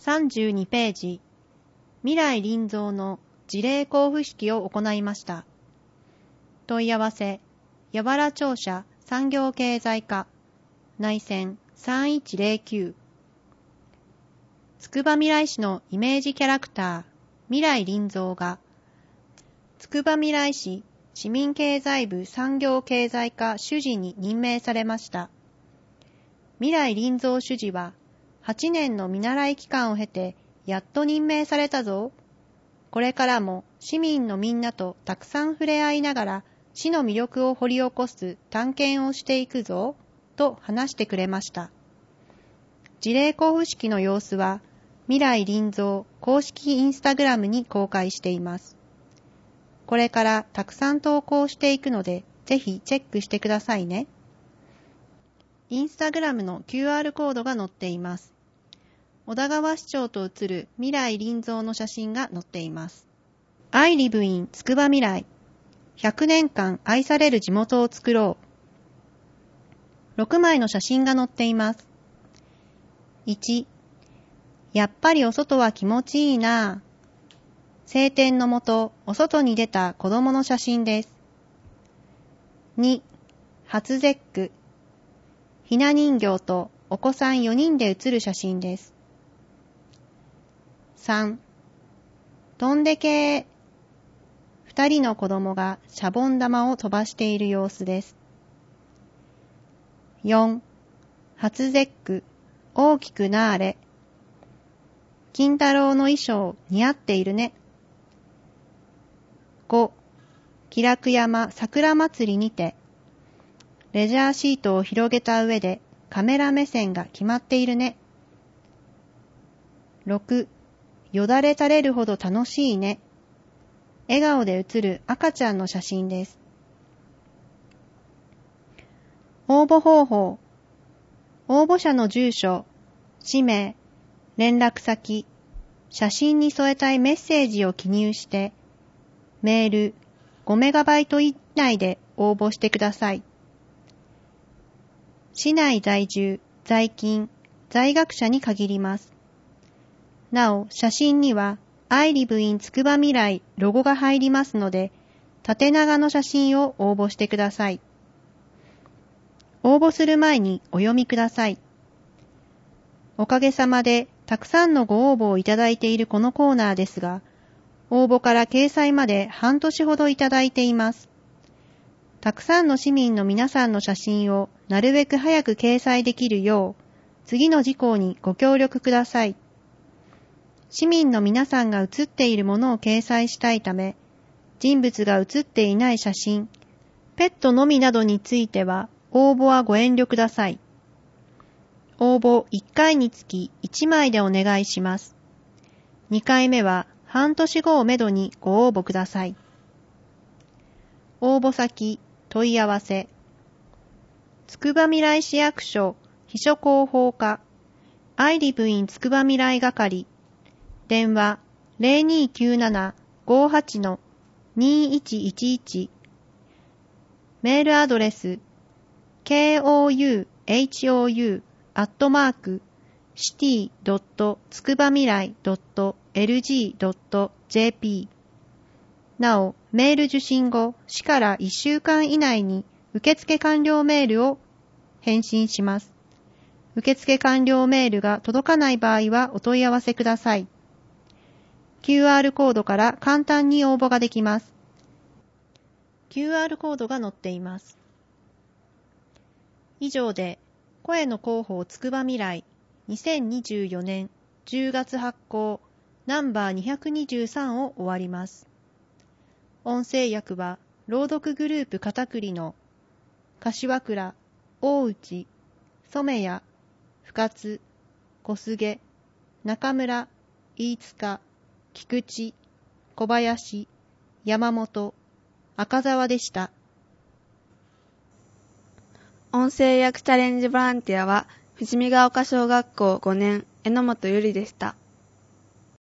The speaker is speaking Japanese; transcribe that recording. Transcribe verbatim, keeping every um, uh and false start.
さんじゅうにページ、未来臨蔵の事例交付式を行いました。問い合わせ、やばら庁舎産業経済課、内線さんいちゼロきゅう。つくばみらい市のイメージキャラクター、未来臨蔵が、つくばみらい市市民経済部産業経済課主事に任命されました。未来臨蔵主事は、はちねんの見習い期間を経て、やっと任命されたぞ。これからも市民のみんなとたくさん触れ合いながら、市の魅力を掘り起こす探検をしていくぞ、と話してくれました。事例交付式の様子は、未来臨蔵公式インスタグラムに公開しています。これからたくさん投稿していくので、ぜひチェックしてくださいね。インスタグラムの キューアール コードが載っています。小田川市長と写る未来臨蔵の写真が載っています。I live in つくばみらい。ひゃくねんかん愛される地元を作ろう。ろくまいの写真が載っています。いち、やっぱりお外は気持ちいいなぁ。晴天の下、お外に出た子供の写真です。に、初節句。ひな人形とお子さんよにんで写る写真です。さん、飛んでけー。二人の子供がシャボン玉を飛ばしている様子です。よん、初節句。大きくなーれ。金太郎の衣装似合っているね。ご、気楽山桜祭りにて、レジャーシートを広げた上でカメラ目線が決まっているね。ろく、よだれ垂れるほど楽しいね。笑顔で写る赤ちゃんの写真です。応募方法。応募者の住所、氏名、連絡先、写真に添えたいメッセージを記入して、メールごメガバイト以内で応募してください。市内在住、在勤、在学者に限ります。なお、写真には I live in つくばみらいロゴが入りますので、縦長の写真を応募してください。応募する前にお読みください。おかげさまでたくさんのご応募をいただいているこのコーナーですが、応募から掲載まで半年ほどいただいています。たくさんの市民の皆さんの写真をなるべく早く掲載できるよう、次の事項にご協力ください。市民の皆さんが写っているものを掲載したいため、人物が写っていない写真、ペットのみなどについては応募はご遠慮ください。応募いっかいにつきいちまいでお願いします。にかいめは半年後をめどにご応募ください。応募先、問い合わせ。つくばみらい市役所、秘書広報課、I live in つくばみらい係、電話 ゼロにきゅうなな ごはち にいちいちいち、メールアドレス、ケーオーユーエイチオーユー アットマーク、シティ ドット つくばみらい ドット エルジー ドット ジェーピー。なお、メール受信後、市からいっしゅうかん以内に受付完了メールを返信します。受付完了メールが届かない場合はお問い合わせください。キューアール コードから簡単に応募ができます。キューアール コードが載っています。以上で、声の広報つくばみらいにせんにじゅうよねんじゅうがつ発行ナンバーにひゃくにじゅうさんを終わります。音声訳は朗読グループ片栗の柏倉、大内、染谷、深津、小菅、中村、飯塚、菊池、小林、山本、赤澤でした。 音声訳チャレンジボランティアは、富士見ヶ丘小学校ごねん、榎本ゆりでした。